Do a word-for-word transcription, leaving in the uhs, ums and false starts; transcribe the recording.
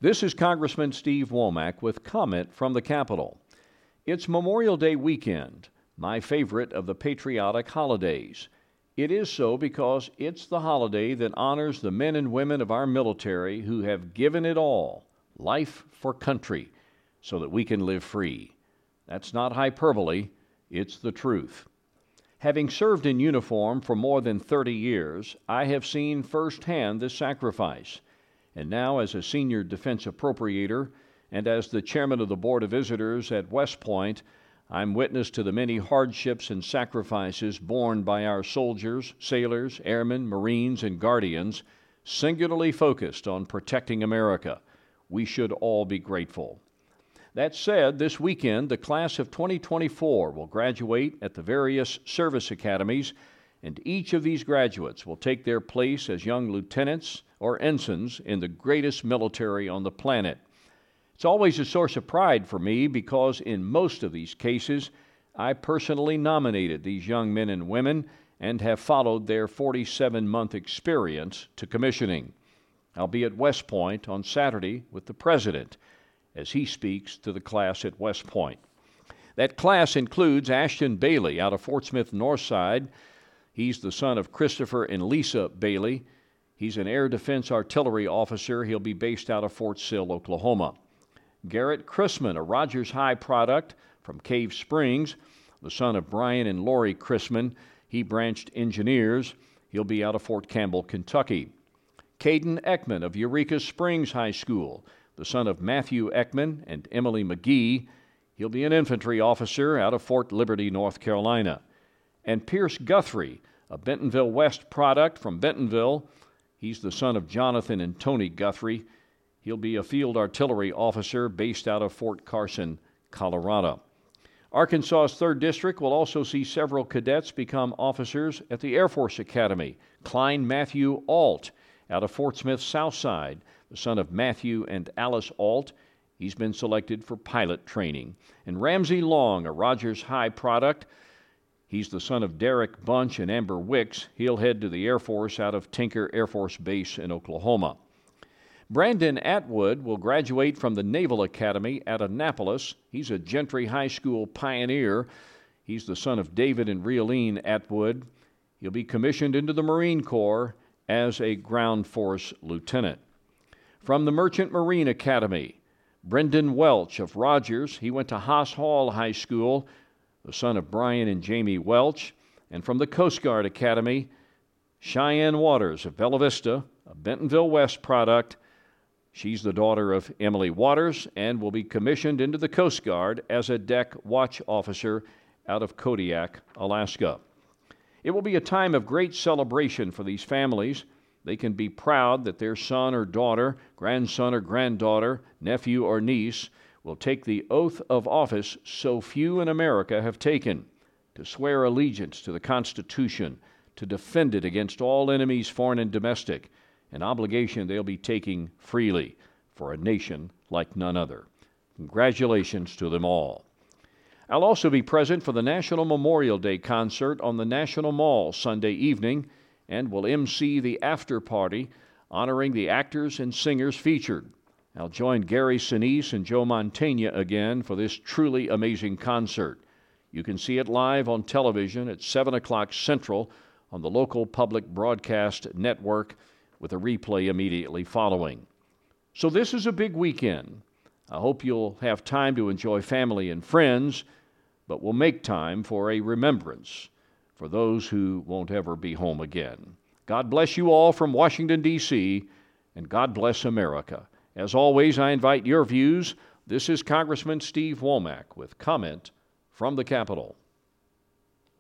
This is Congressman Steve Womack with comment from the Capitol. It's Memorial Day weekend, my favorite of the patriotic holidays. It is so because it's the holiday that honors the men and women of our military who have given it all, life for country, so that we can live free. That's not hyperbole, it's the truth. Having served in uniform for more than thirty years, I have seen firsthand this sacrifice. And now, as a senior defense appropriator and as the chairman of the Board of Visitors at West Point, I'm witness to the many hardships and sacrifices borne by our soldiers, sailors, airmen, Marines, and Guardians, singularly focused on protecting America. We should all be grateful. That said, this weekend, the class of twenty twenty-four will graduate at the various service academies, and each of these graduates will take their place as young lieutenants or ensigns in the greatest military on the planet. It's always a source of pride for me because in most of these cases, I personally nominated these young men and women and have followed their forty-seven month experience to commissioning. I'll be at West Point on Saturday with the President as he speaks to the class at West Point. That class includes Ashton Bailey out of Fort Smith Northside. He's the son of Christopher and Lisa Bailey. He's an air defense artillery officer. He'll be based out of Fort Sill, Oklahoma. Garrett Chrisman, a Rogers High product from Cave Springs, the son of Brian and Lori Chrisman. He branched engineers. He'll be out of Fort Campbell, Kentucky. Caden Ekman of Eureka Springs High School, the son of Matthew Ekman and Emily McGee. He'll be an infantry officer out of Fort Liberty, North Carolina. And Pierce Guthrie, a Bentonville West product from Bentonville. He's the son of Jonathan and Tony Guthrie. He'll be a field artillery officer based out of Fort Carson, Colorado. Arkansas's third District will also see several cadets become officers at the Air Force Academy. Klein Matthew Alt out of Fort Smith Southside, the son of Matthew and Alice Alt. He's been selected for pilot training. And Ramsey Long, a Rogers High product. He's the son of Derek Bunch and Amber Wicks. He'll head to the Air Force out of Tinker Air Force Base in Oklahoma. Brandon Atwood will graduate from the Naval Academy at Annapolis. He's a Gentry High School pioneer. He's the son of David and Realine Atwood. He'll be commissioned into the Marine Corps as a ground force lieutenant. From the Merchant Marine Academy, Brendan Welch of Rogers. He went to Haas Hall High School, the son of Brian and Jamie Welch. And from the Coast Guard Academy, Cheyenne Waters of Bella Vista, a Bentonville West product. She's the daughter of Emily Waters and will be commissioned into the Coast Guard as a deck watch officer out of Kodiak, Alaska. It will be a time of great celebration for these families. They can be proud that their son or daughter, grandson or granddaughter, nephew or niece will take the oath of office so few in America have taken, to swear allegiance to the Constitution, to defend it against all enemies, foreign and domestic, an obligation they'll be taking freely for a nation like none other. Congratulations to them all. I'll also be present for the National Memorial Day concert on the National Mall Sunday evening and will emcee the after party honoring the actors and singers featured. I'll join Gary Sinise and Joe Mantegna again for this truly amazing concert. You can see it live on television at seven o'clock Central on the local public broadcast network with a replay immediately following. So this is a big weekend. I hope you'll have time to enjoy family and friends, but we'll make time for a remembrance for those who won't ever be home again. God bless you all from Washington, D C, and God bless America. As always, I invite your views. This is Congressman Steve Womack with comment from the Capitol.